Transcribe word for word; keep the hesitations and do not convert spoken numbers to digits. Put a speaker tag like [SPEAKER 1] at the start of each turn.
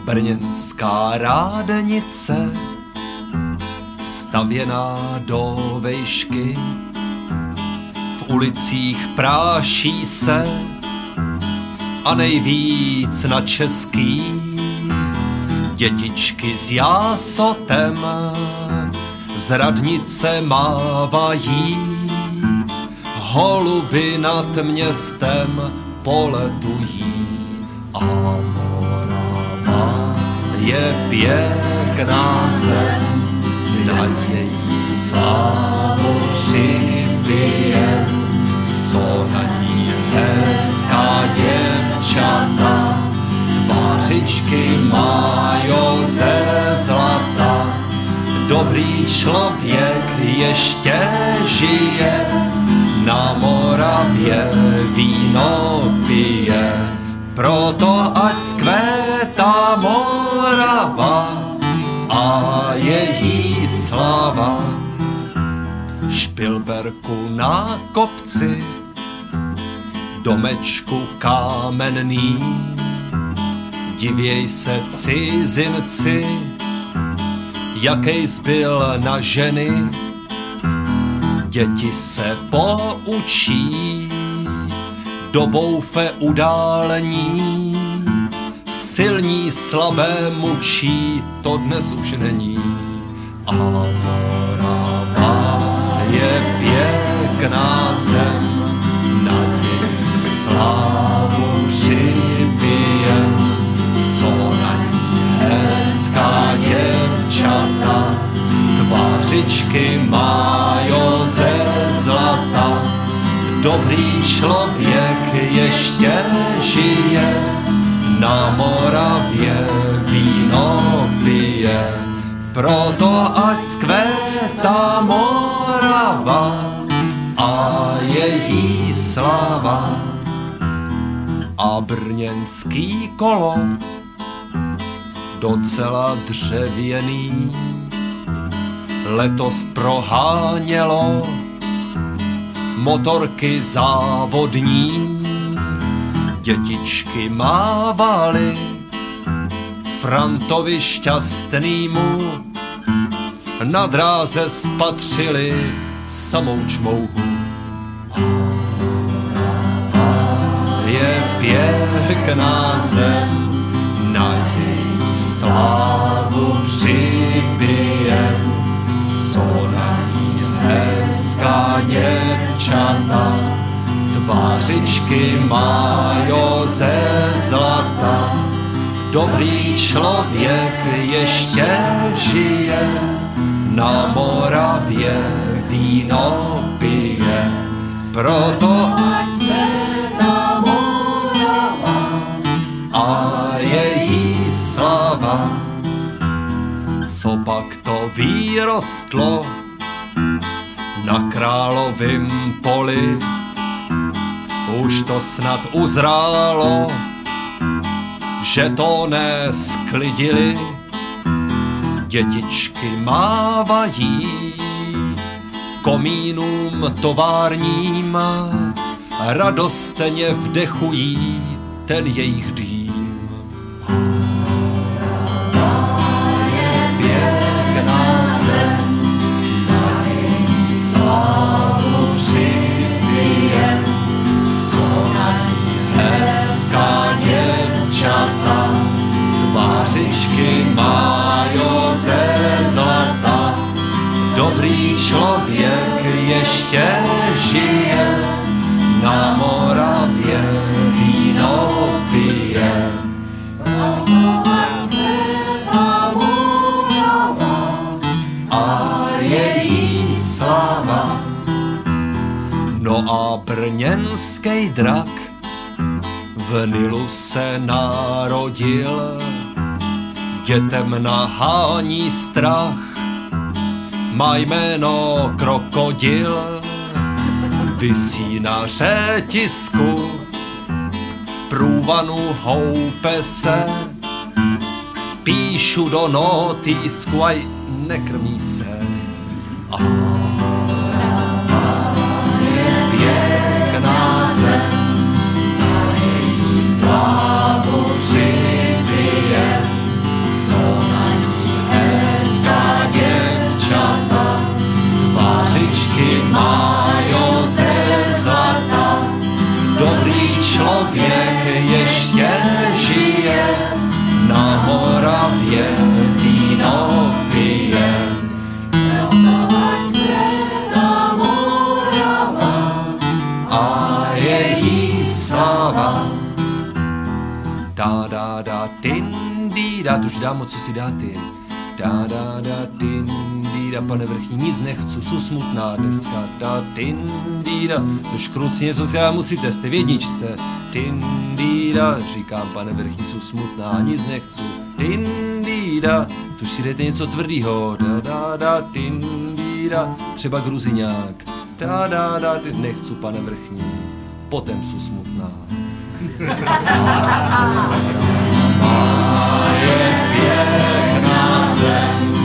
[SPEAKER 1] Brněnská rádenice, stavěná do vejšky, v ulicích práší se a nejvíc na český. Dětičky s jásotem z radnice mávají, holuby nad městem poletují. A Morava je pěkná zem, na její slávu připije, jsou na ní hezká děvčata, tvářičky mají ze zlata. Dobrý člověk ještě žije, na Moravě víno pije, proto ať zkvétá Morava a její sláva. Špilberku na kopci, domečku kámenný, divěj se cizinci, jakej zbyl na ženy. Děti se poučí do boufe událení, silní slabé mučí, to dnes už není. A Morava je pěkná zem, na její slávu připije, jsou na ní hezká děvčata, tvářičky mají ze zlata. Dobrý člověk ještě žije, na Moravě víno pije, proto ať zkvétá Morava a její sláva. A brněnský kolo, docela dřevěný, letos prohánělo motorky závodní. Dětičky mávaly Frantovi šťastnýmu, na dráze spatřili samou čmouhu. Je pěkná zem, na její slávu přibije, jsou na ní hezká děvčata, tvářičky mají ze zlata. Dobrý člověk ještě žije, na Moravě víno pije, proto ať světa Morava a její sláva. Co pak to vyrostlo na královým poli, už to snad uzrálo, že to nesklidili. Dětičky mávají komínům továrním, radostně vdechují ten jejich dým. Je pěkná zem, na její slávu přibije, jsou na ní hezká děvčata, tvářičky mají ze zlata. Dobrý člověk ještě žije, na Moravě víno pije, proto ať světa Morava a její sláva. No a brněnský drak v Nilu se narodil, dětem nahání strach, má jméno Krokodil, visí na řetisku, v průvanu houpe se, píšu do notýsku, aj nekrmí se. A Morava je pěkná zem, na její slávu přibije, člověk ještě žije, na Moravě víno pije. A její sláva. Da da da din di da, tuž dámo, co si dá ty. Da da da din di da, pane vrchní, nic nechcu, su smutná dneska. Da din di da, tuž kruci něco si dá, musíte, jste v jedničce. Din di da, říkám, pane vrchní, su smutná, nic nechcu. Din di da, tuž si jdete něco tvrdýho. Da da da din di da, třeba gruziňák. Da da da, nechcu, pane vrchní, potom su smutná. Má je pěkná zem,